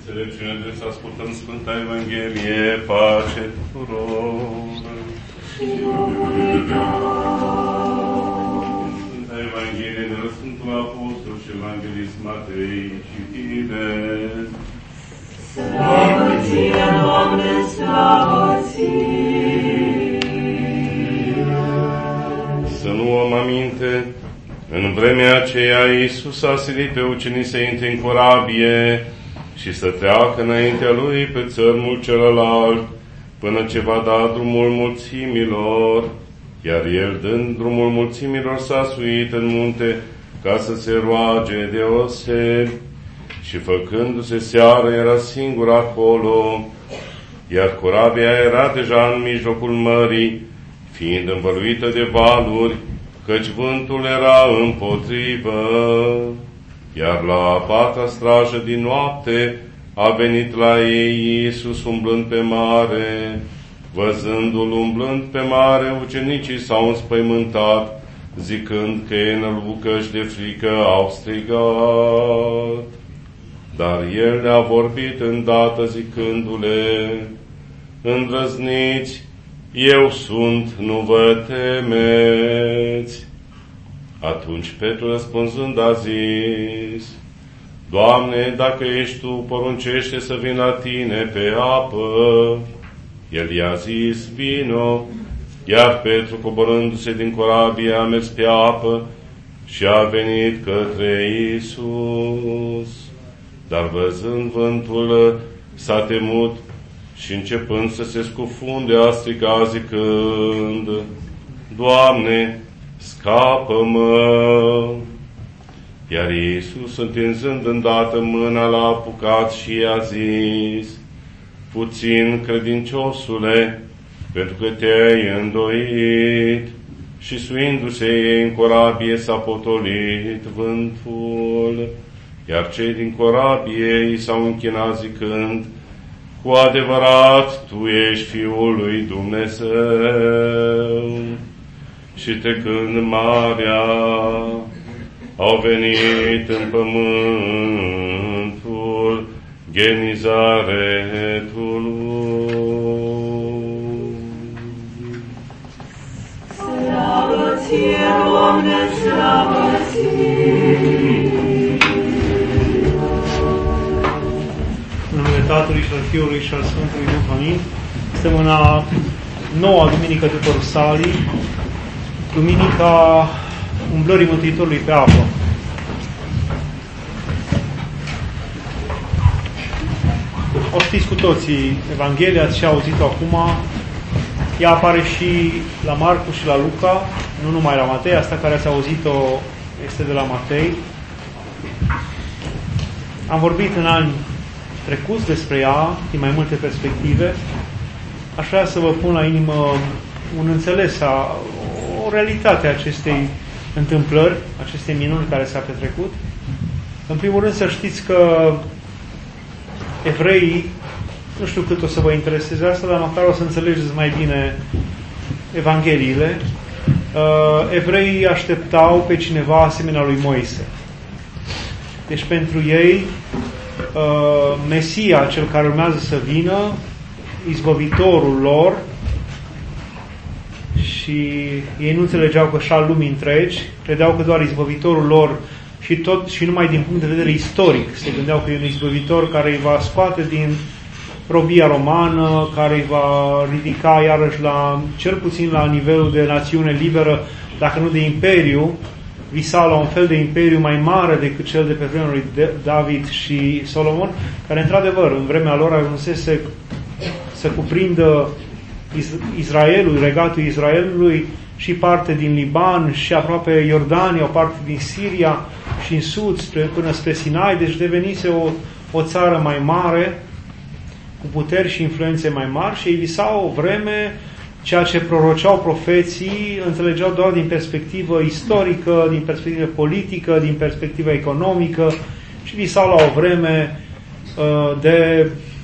înțelepciune de să ascultăm Sfânta Evanghelie, pace tuturor. Sfânta Evanghelie de la Sfântul Apostol și Evanghelist Matei, citire. Slavă ție, Doamne, slavă ție! Să nu am aminte, în vremea aceea Iisus a silit pe ucenici să intre în corabie și să treacă înaintea lui pe țărmul celălalt, până ce va da drumul mulțimilor, iar el, dând drumul mulțimilor, s-a suit în munte ca să se roage deosebi, și făcându-se seară era singur acolo, iar corabia era deja în mijlocul mării, fiind învăluită de valuri, căci vântul era împotrivă. Iar la a patra strajă din noapte a venit la ei Iisus umblând pe mare. Văzându-l umblând pe mare, ucenicii s-au înspăimântat, zicând că e înălbucăș de frică, au strigat. Dar el le-a vorbit îndată zicându-le: îndrăzniți, eu sunt, nu vă temeți. Atunci Petru răspunzând a zis: Doamne, dacă ești Tu, poruncește să vin la Tine pe apă. El i-a zis: vino. Iar Petru, coborându-se din corabie, a mers pe apă și a venit către Iisus. Dar văzând vântul, s-a temut și începând să se scufunde, a strigat zicând: Doamne, scapă-mă! Iar Iisus, întinzând îndată mâna, l-a apucat și i-a zis: puțin credinciosule, pentru că te-ai îndoit. Și suindu-se ei în corabie, s-a potolit vântul. Iar cei din corabie i s-au închinat zicând: cu adevărat, Tu ești Fiul lui Dumnezeu. Și trecând marea, au venit în pământul Genizaretului. Slavă ție, Doamne, slavă ție! În numele Tatălui și al Fiului și al Sfântului Duh, amin. Suntem în a noua duminică după Rusalii, duminica umblării Mântuitorului pe apă. O știți cu toții Evanghelia, ați și auzit-o acum. Ea apare și la Marcu și la Luca, nu numai la Matei. Asta care ați auzit-o este de la Matei. Am vorbit în ani trecuți despre ea, din mai multe perspective. Aș vrea să vă pun la inimă un înțeles, o realitate a acestei întâmplări, acestei minuni care s-a petrecut. În primul rând să știți că evreii, nu știu cât o să vă intereseze asta, dar măcar o să înțelegeți mai bine Evangheliile. Evreii așteptau pe cineva asemenea lui Moise. Deci pentru ei, Mesia, cel care urmează să vină, izbăvitorul lor, și ei nu înțelegeau că și al lumii întregi, credeau că doar izbăvitorul lor și numai din punct de vedere istoric se gândeau că e un izbăvitor care îi va scoate din robia romană, care îi va ridica iarăși cel puțin la nivelul de națiune liberă, dacă nu de imperiu. Visau la un fel de imperiu mai mare decât cel de pe vremea lui David și Solomon, care într-adevăr în vremea lor ajunsese să cuprindă Israelul, regatul Israelului, și parte din Liban și aproape Iordania, o parte din Siria și în sud până spre Sinai. Deci devenise o țară mai mare, cu puteri și influențe mai mari, și ei visau o vreme. Ceea ce proroceau profeții înțelegeau doar din perspectivă istorică, din perspectivă politică, din perspectivă economică, și visau la o vreme de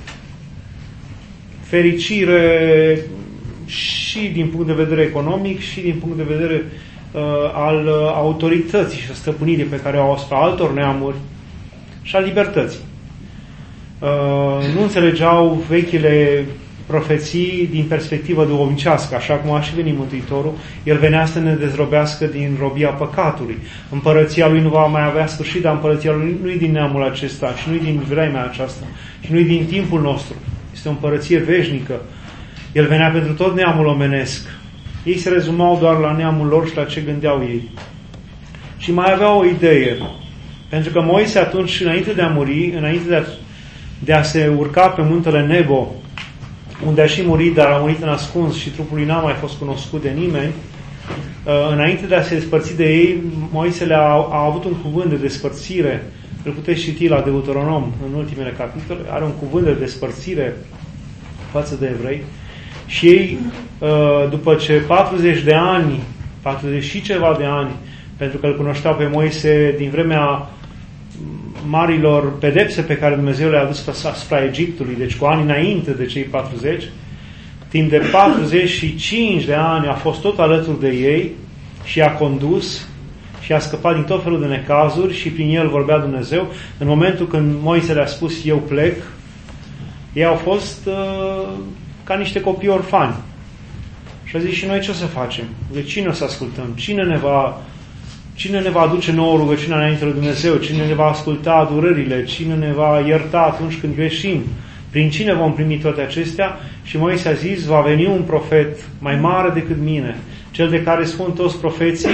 fericire și din punct de vedere economic și din punct de vedere al autorității și stăpânirii pe care o au asupra altor neamuri și a libertății. nu înțelegeau vechile profeții din perspectivă duhovnicească, așa cum a și venit Mântuitorul. El venea să ne dezrobească din robia păcatului. Împărăția lui nu va mai avea sfârșit, dar împărăția lui nu-i din neamul acesta și nu-i din vremea aceasta și nu-i din timpul nostru. Este o împărăție veșnică. El venea pentru tot neamul omenesc. Ei se rezumau doar la neamul lor și la ce gândeau ei. Și mai aveau o idee. Pentru că Moise atunci, înainte de a muri, înainte de a se urca pe muntele Nebo, unde a și murit, dar a murit în ascuns și trupul lui n-a mai fost cunoscut de nimeni, înainte de a se despărți de ei, Moise a avut un cuvânt de despărțire. Îl puteți citi la Deuteronom, în ultimele capitole. Are un cuvânt de despărțire față de evrei. Și ei, după ce 40 de ani, 40 și ceva de ani, pentru că îl cunoșteau pe Moise din vremea marilor pedepse pe care Dumnezeu le-a adus asupra Egiptului, deci cu ani înainte de cei 40, timp de 45 de ani a fost tot alături de ei și a condus și a scăpat din tot felul de necazuri și prin el vorbea Dumnezeu. În momentul când Moise le-a spus eu plec, ei au fost ca niște copii orfani. Și a zis și noi ce o să facem? De cine o să ascultăm? Cine ne va aduce nouă rugăciunea înainte lui Dumnezeu? Cine ne va asculta adurările? Cine ne va ierta atunci când greșim? Prin cine vom primi toate acestea? Și Moise a zis, va veni un profet mai mare decât mine, cel de care spun toți profeții,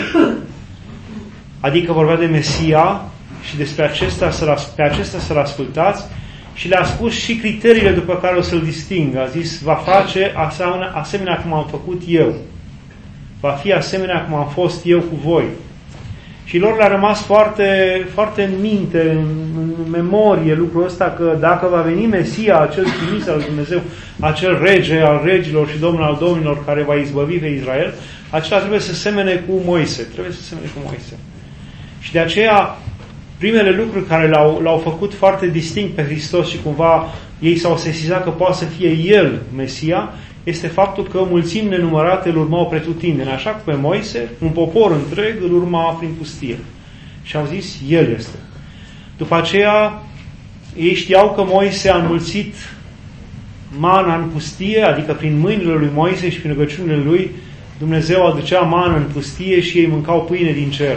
adică vorbea de Mesia și despre pe acesta să-l ascultați, și le-a spus și criteriile după care o să-l distingă. A zis, va face asemenea cum am făcut eu. Va fi asemenea cum am fost eu cu voi. Și lor le-a rămas foarte, foarte în minte, în memorie lucrul ăsta, că dacă va veni Mesia, acel trimis al lui Dumnezeu, acel rege al regilor și domnul al domnilor care va izbăvi pe Israel, acela trebuie să semene cu Moise. Trebuie să semene cu Moise. Și de aceea, primele lucruri care l-au făcut foarte distinct pe Hristos și cumva ei s-au sesizat că poate să fie El Mesia, este faptul că mulțimi nenumărate îl urmau pretutindeni, așa cum pe Moise, un popor întreg îl urma prin pustie. Și au zis, El este. După aceea, ei știau că Moise a înmulțit mana în pustie, adică prin mâinile lui Moise și prin rugăciunile lui, Dumnezeu aducea mană în pustie și ei mâncau pâine din cer.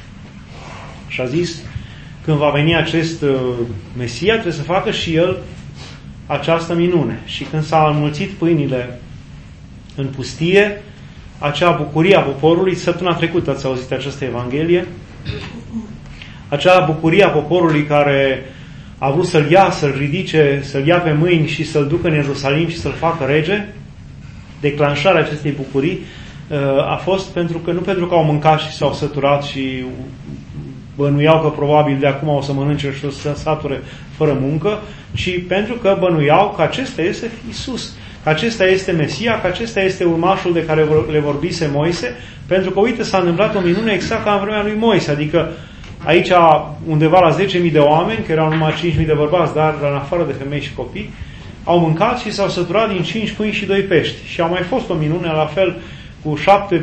Și a zis, când va veni acest Mesia, trebuie să facă și El această minune. Și când s-au înmulțit pâinile în pustie, acea bucurie a poporului, săptămâna trecută ați auzit această Evanghelie, acea bucurie a poporului care a vrut să-l ia, să-l ridice, să-l ia pe mâini și să-l ducă în Ierusalim și să-l facă rege, declanșarea acestei bucurii a fost nu pentru că au mâncat și s-au săturat și bănuiau că probabil de acum o să mănânce și o să se sature fără muncă, ci pentru că bănuiau că acesta este Iisus, că acesta este Mesia, că acesta este urmașul de care le vorbise Moise, pentru că, uite, s-a întâmplat o minune exact ca în vremea lui Moise, adică aici undeva la 10.000 de oameni, că erau numai 5.000 de bărbați, dar în afară de femei și copii, au mâncat și s-au săturat din 5 pâini și 2 pești. Și a mai fost o minune, la fel, cu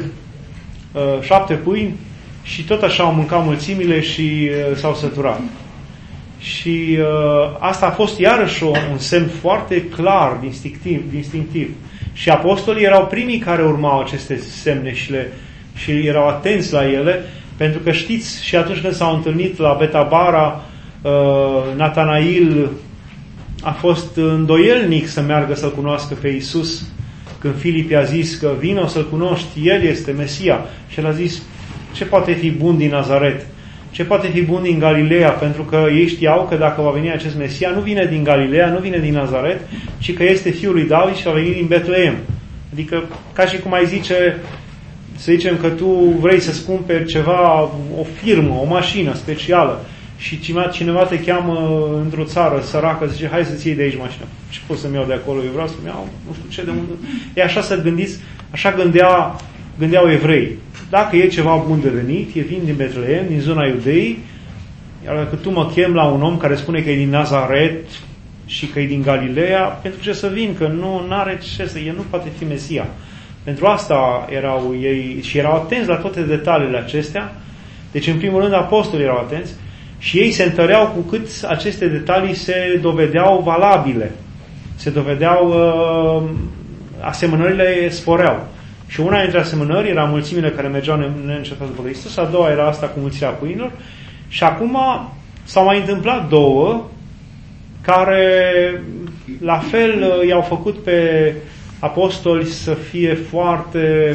7 pâini, și tot așa au mâncat mulțimile și s-au săturat. Și asta a fost iarăși un semn foarte clar, distinctiv. Și apostolii erau primii care urmau aceste semne și erau atenți la ele, pentru că știți, și atunci când s-au întâlnit la Betabara, Natanail a fost îndoielnic să meargă să-L cunoască pe Iisus, când Filip i-a zis că vino să-L cunoști, El este Mesia. Și El a zis, ce poate fi bun din Nazaret? Ce poate fi bun din Galileea? Pentru că ei știau că dacă va veni acest Mesia, nu vine din Galileea, nu vine din Nazaret, ci că este fiul lui David și va veni din Betleem. Adică, ca și cum ai zice, să zicem că tu vrei să-ți cumperi ceva, o firmă, o mașină specială, și cineva te cheamă într-o țară săracă, zice, hai să-ți iei de aici mașina. Ce pot să-mi iau de acolo? Eu vreau să-mi iau, nu știu ce de unde. E așa să gândiți, așa gândeau evrei. Dacă e ceva bun de venit, e vin din Betleem, din zona Iudeii, iar dacă tu mă chem la un om care spune că e din Nazaret și că e din Galileea, pentru ce să vin? Că nu are ce să, el nu poate fi Mesia. Pentru asta erau ei și erau atenți la toate detaliile acestea. Deci, în primul rând, apostolii erau atenți Și ei se întăreau cu cât aceste detalii se dovedeau valabile. Se dovedeau, asemănările sporeau. Și una dintre asemănări era mulțimile care mergeau neîncetat după Hristos, a doua era asta cu mulțirea pâinilor. Și acum s-au mai întâmplat două care la fel i-au făcut pe apostoli să fie foarte,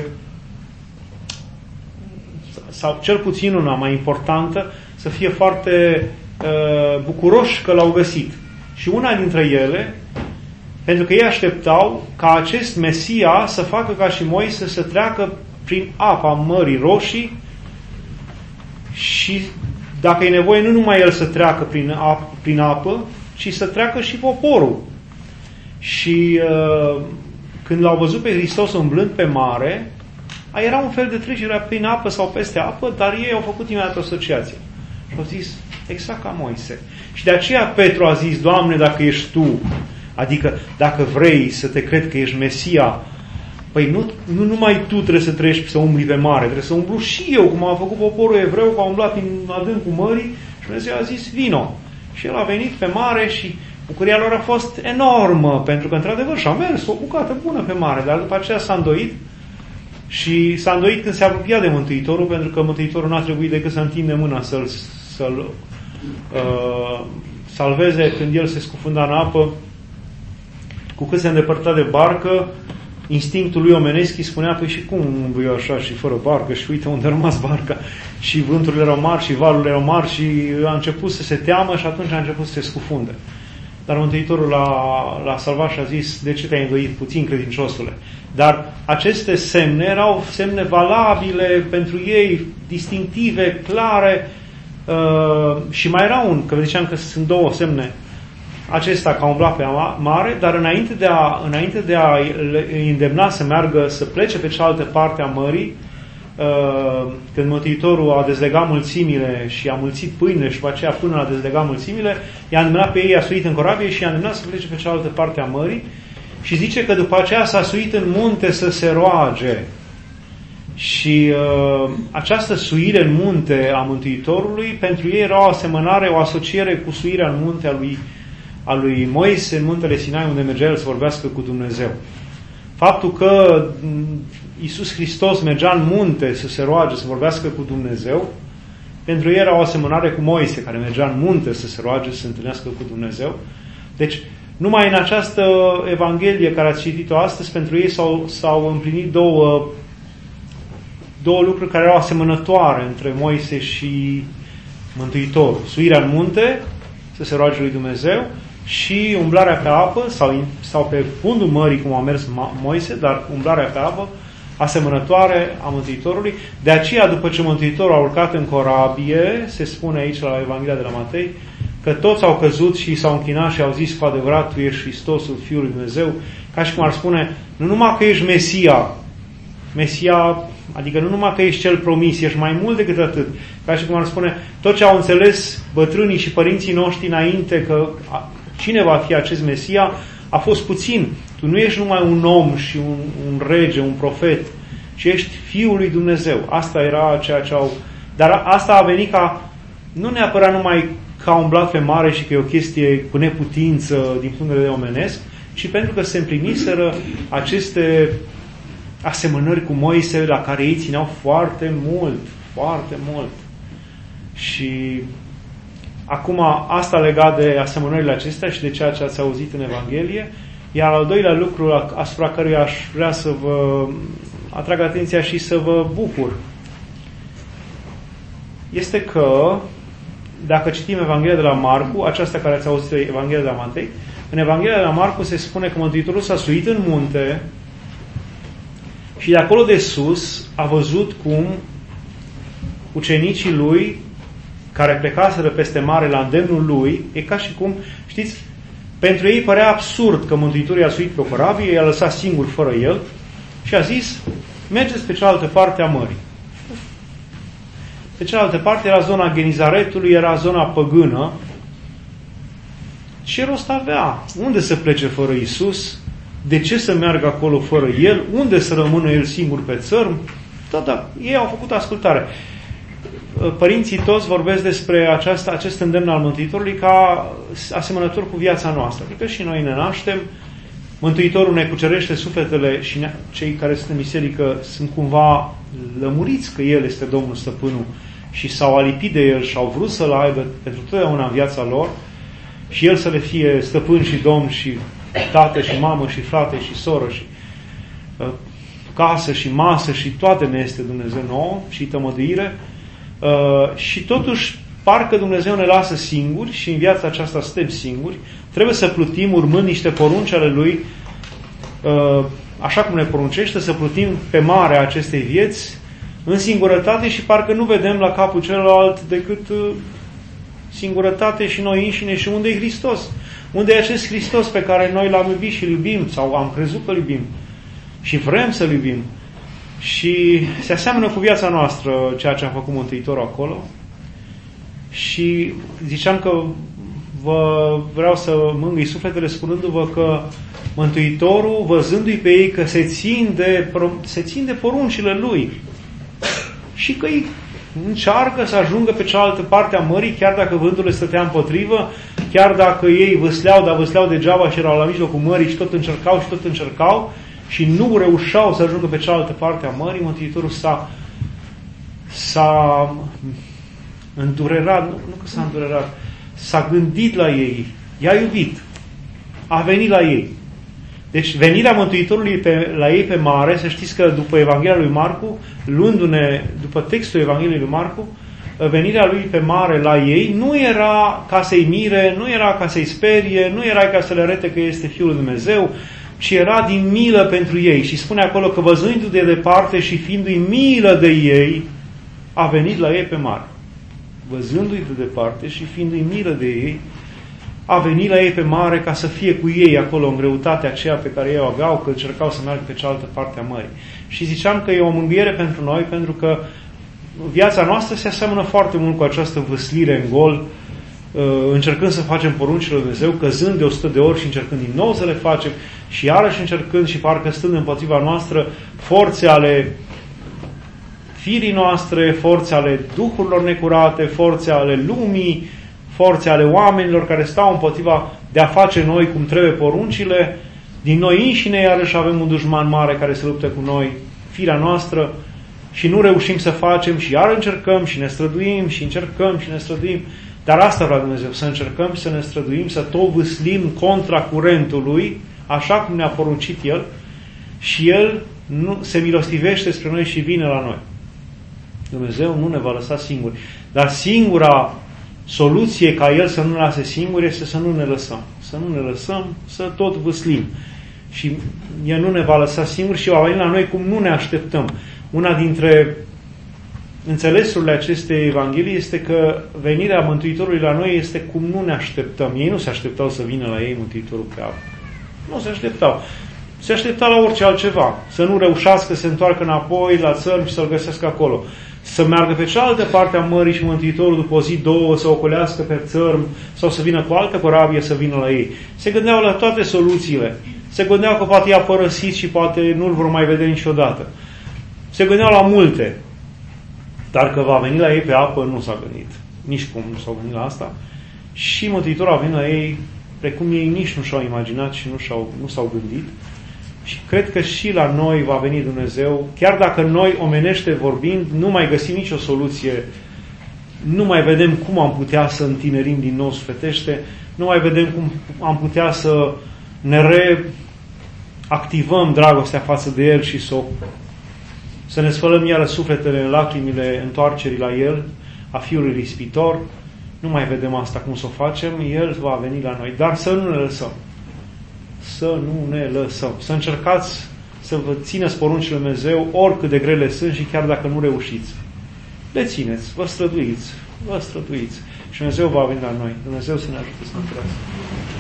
sau cel puțin una mai importantă, să fie foarte bucuroși că l-au găsit. Și una dintre ele, pentru că ei așteptau ca acest Mesia să facă ca și Moise să treacă prin apa Mării Roșii și dacă e nevoie nu numai el să treacă prin apă, ci să treacă și poporul. Și când l-au văzut pe Hristos umblând pe mare, era un fel de trecere prin apă sau peste apă, dar ei au făcut imediat o asociație. Și au zis, exact ca Moise. Și de aceea Petru a zis, Doamne, dacă ești Tu, adică dacă vrei să te cred că ești Mesia, păi nu numai tu trebuie să treci să umbli pe mare, trebuie să umblu și eu, cum a făcut poporul evreu, că a umblat în adâncul mării și Dumnezeu a zis, vino. Și el a venit pe mare și bucuria lor a fost enormă, pentru că într-adevăr și-a mers o bucată bună pe mare, dar după aceea s-a îndoit și s-a îndoit când se apropia de Mântuitorul, pentru că Mântuitorul n-a trebuit decât să întinde mâna să-l salveze când el se scufunda în apă. Cu cât se îndepărta de barcă, instinctul lui omenesc îi spunea, păi și cum umblu eu așa și fără barcă și uite unde a rămas barca și vânturile erau mari și valurile erau mari și a început să se teamă și atunci a început să se scufunde. Dar Mântuitorul l-a salvat și a zis, de ce te-ai îndoit puțin, credinciosule? Dar aceste semne erau semne valabile pentru ei, distinctive, clare, și mai era un, că ziceam că sunt două semne, acesta că a umblat pe mare, dar înainte de a îi îndemna să meargă, să plece pe cealaltă parte a mării, când Mântuitorul a dezlegat mulțimile și a mulțit pâinile și după aceea până a dezlegat mulțimile, i-a îndemnat pe ei, a suit în corabie și i-a îndemnat să plece pe cealaltă parte a mării și zice că după aceea s-a suit în munte să se roage. Și această suire în munte a Mântuitorului pentru ei era o asemănare, o asociere cu suirea în munte a lui Moise, în muntele Sinai, unde mergea el să vorbească cu Dumnezeu. Faptul că Iisus Hristos mergea în munte să se roage, să vorbească cu Dumnezeu, pentru ei era o asemănare cu Moise, care mergea în munte să se roage, să se întâlnească cu Dumnezeu. Deci, numai în această Evanghelie care ați citit-o astăzi, pentru ei s-au împlinit două lucruri care erau asemănătoare între Moise și Mântuitorul. Suirea în munte, să se roage lui Dumnezeu, și umblarea pe apă, sau pe fundul mării, cum a mers Moise, dar umblarea pe apă, asemănătoare a Mântuitorului. De aceea, după ce Mântuitorul a urcat în corabie, se spune aici la Evanghelia de la Matei, că toți au căzut și s-au închinat și au zis, cu adevărat, Tu ești Hristosul, Fiul lui Dumnezeu, ca și cum ar spune, nu numai că ești Mesia, adică nu numai că ești cel promis, ești mai mult decât atât. Ca și cum ar spune, tot ce au înțeles bătrânii și părinții noștri înainte că cine va fi acest Mesia, a fost puțin. Tu nu ești numai un om și un rege, un profet, ci ești Fiul lui Dumnezeu. Asta era ceea ce au... Dar asta a venit ca, nu neapărat numai că a umblat pe mare și că e o chestie cu neputință din punct de vedere omenesc, ci pentru că se împliniseră aceste asemănări cu Moise la care ei țineau foarte mult, foarte mult. Și acum asta legat de asemănările acestea și de ceea ce ați auzit în Evanghelie, iar al doilea lucru asupra căruia aș vrea să vă atrag atenția și să vă bucur este că dacă citim Evanghelia de la Marcu, aceasta care ați auzit Evanghelia de la Matei, în Evanghelia de la Marcu se spune că Mântuitorul s-a suit în munte și de acolo de sus a văzut cum ucenicii lui care plecaseră peste mare la îndemnul lui, e ca și cum, știți, pentru ei părea absurd că Mântuitorul i-a suit pe o corabie, i-a lăsat singur fără el și a zis, mergeți pe cealaltă parte a mării. Pe cealaltă parte era zona Genizaretului, era zona păgână. Ce rost avea? Unde să plece fără Iisus? De ce să meargă acolo fără El? Unde să rămână El singur pe țărm? Da, ei au făcut ascultare. părinții toți vorbesc despre acest îndemn al Mântuitorului ca asemănător cu viața noastră. Adică și noi ne naștem, Mântuitorul ne cucerește sufletele și cei care sunt în biserică sunt cumva lămuriți că El este Domnul Stăpânul și s-au alipit de El și au vrut să-L aibă pentru totdeauna în viața lor și El să le fie stăpân și domn și tată și mamă și frate și soră și casă și masă și toate ne este Dumnezeu nouă și tămăduire. Și totuși parcă Dumnezeu ne lasă singuri și în viața aceasta suntem singuri. Trebuie să plutim urmând niște porunci ale Lui, așa cum ne poruncește, să plutim pe marea acestei vieți în singurătate și parcă nu vedem la capul celălalt decât singurătate și noi înșine. Și unde e Hristos? Unde e acest Hristos pe care noi L-am iubit și îl iubim sau am crezut că îl iubim și vrem să-L iubim? Și se aseamănă cu viața noastră ceea ce a făcut Mântuitorul acolo. Și ziceam că vreau să mângâi sufletele spunându-vă că Mântuitorul, văzându-i pe ei că se țin de poruncile Lui și că îi încearcă să ajungă pe cealaltă parte a mării, chiar dacă vântul le stătea împotrivă, chiar dacă ei vâsleau, dar vâsleau degeaba și erau la mijlocul mării și tot încercau și nu reușeau să ajungă pe cealaltă parte a mării, Mântuitorul s-a îndurerat, nu că s-a îndurerat, s-a gândit la ei, i-a iubit, a venit la ei. Deci venirea Mântuitorului la ei pe mare, să știți că după Evanghelia lui Marcu, luându-ne după textul Evangheliei lui Marcu, venirea lui pe mare la ei nu era ca să-i mire, nu era ca să-i sperie, nu era ca să le arate că este Fiul lui Dumnezeu, ci era din milă pentru ei. Și spune acolo că văzându-i de departe și fiindu-i milă de ei, a venit la ei pe mare. Văzându-i de departe și fiindu-i milă de ei, a venit la ei pe mare ca să fie cu ei acolo în greutatea aceea pe care ei o aveau, că încercau să meargă pe cealaltă parte a mării. Și ziceam că e o mângâiere pentru noi, pentru că viața noastră se aseamănă foarte mult cu această vâslire în gol, încercând să facem poruncile lui Dumnezeu, căzând de 100 de ori și încercând din nou să le facem și iarăși încercând și parcă stând împotriva noastră forțe ale firii noastre, forțe ale duhurilor necurate, forțe ale lumii, forțe ale oamenilor care stau împotriva de a face noi cum trebuie poruncile. Din noi înșine iarăși avem un dușman mare care se luptă cu noi, firea noastră, și nu reușim să facem și iar încercăm și ne străduim și încercăm și ne străduim. Dar asta vrea Dumnezeu, să încercăm și să ne străduim, să tot vâslim contra curentului, așa cum ne-a poruncit El, și El nu se milostivește spre noi și vine la noi. Dumnezeu nu ne va lăsa singuri. Dar singura soluție ca El să nu ne lase singuri este să nu ne lăsăm. Să nu ne lăsăm, să tot vâslim. Și El nu ne va lăsa singuri și va veni la noi cum nu ne așteptăm. Una dintre înțelesurile acestei Evanghelii este că venirea Mântuitorului la noi este cum nu ne așteptăm. Ei nu se așteptau să vină la ei Mântuitorul pe apă. Nu se așteptau. Se aștepta la orice altceva. Să nu reușească să se întoarcă înapoi la țărm și să-L găsească acolo. Să meargă pe cealaltă parte a mării și Mântuitorul după o zi, două, să ocolească pe țărm sau să vină cu altă corabie să vină la ei. Se gândeau la toate soluțiile. Se gândeau că poate i-a părăsit și poate nu-L vor mai vedea niciodată. Se gândeau la multe. Dar că va veni la ei pe apă, nu s-a gândit. Nici cum nu s-au gândit la asta. Și Mântuitorul a venit la ei precum ei nici nu și-au imaginat și nu s-au gândit. Și cred că și la noi va veni Dumnezeu, chiar dacă noi, omenește vorbind, nu mai găsim nicio soluție, nu mai vedem cum am putea să întinerim din nou sufletește, nu mai vedem cum am putea să ne reactivăm dragostea față de El și să ne sfălăm iară sufletele în lacrimile întoarcerii la El, a Fiului Ispitor. Nu mai vedem asta cum să o facem, El va veni la noi, dar să nu ne lăsăm. Să nu ne lăsăm. Să încercați să vă țineți poruncile Lui Dumnezeu, oricât de grele sunt și chiar dacă nu reușiți. Le țineți, vă străduiți și Dumnezeu va veni la noi. Dumnezeu să ne ajute să ne trăiască.